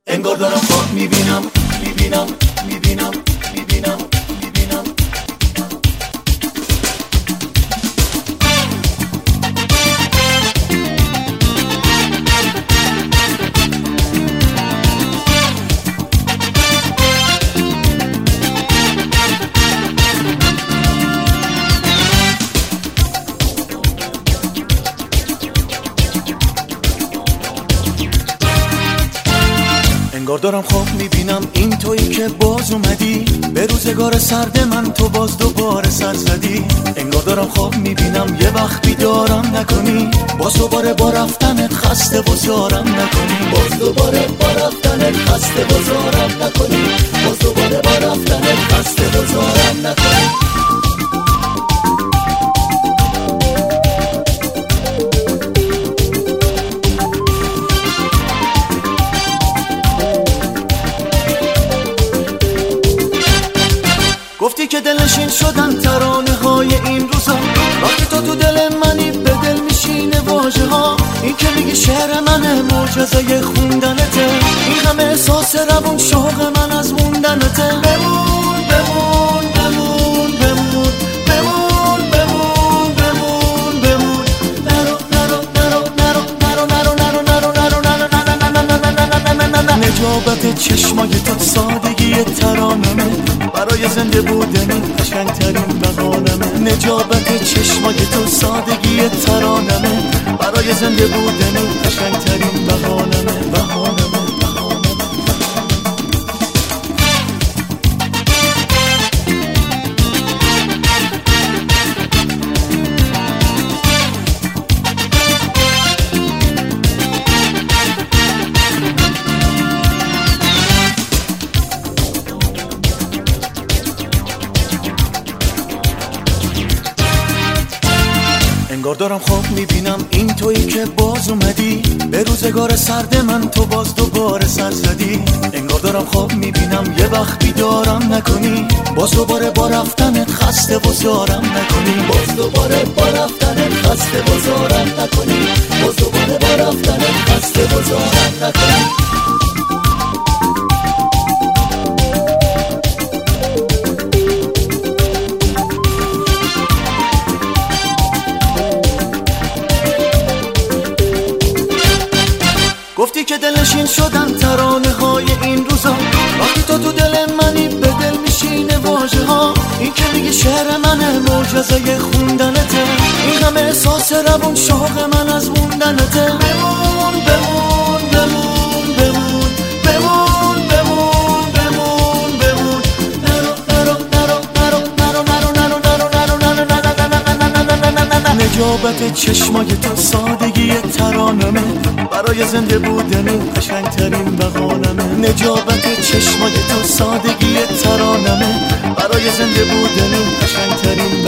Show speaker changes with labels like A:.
A: انگار دارم خواب میبینم میبینم میبینم میبینم میبینم. انگار دارم خواب میبینم این تویی که باز اومدی به روزگار سرد من، تو باز دوباره سر زدی. انگار دارم خواب میبینم یه وقت بیدارم نکنی، باز دوباره با رفتنت خسته و زارم نکنی، باز دوباره با رفتنت خسته و زارم نکنی، باز دوباره با رفتنت خسته و زارم نکنی. گفتی که دلشین شدن ترانه های این روزا، وقتی تو دل منی به دل میشینه واژه ها. این که میگی شعر منه معجزه خوندنته، این همه احساس روون شوق من از موندنته. بمون بمون بمون بمون بمون بمون بمون بمون، نرو نرو نرو نرو نرو نرو نرو نرو نرو نرو نرو. نجابت چشمای تو سادگی ترانمه، برای زنده بودنی قشنگترین بهانمه. نجابت چشمای تو سادگی ترانمه، برای زنده بودنی قشنگترین بهانمه. بهانمه انگار دارم خواب میبینم این تویی که باز اومدی به روزگار سرد من، تو باز دوباره سر زدی. انگار دارم خواب میبینم یه وقت بیدارم نکنی، باز دوباره با رفتنت خسته و زارم نکنی، باز دوباره با رفتنت خسته و زارم نکنی، باز دوباره با رفتنت خسته و زارم نکنی. گفتی که دلشین شدن ترانه های این روزا، وقتی تو دل منی به دل میشینه واژه ها. این که میگی شعر منه معجزه خوندنته، این همه احساس روون شوق من از موندنته. بمون بمون بمون بمون بمون بمون بمون بمون، نرو نرو نرو نرو نرو نرو نرو نرو نرو. نجابت چشمای تو سادگی ترانمه، برای زنده بودنی قشنگترین بهانمه. نجابت چشمای تو سادگی ترانمه، برای زنده بودنی قشنگترین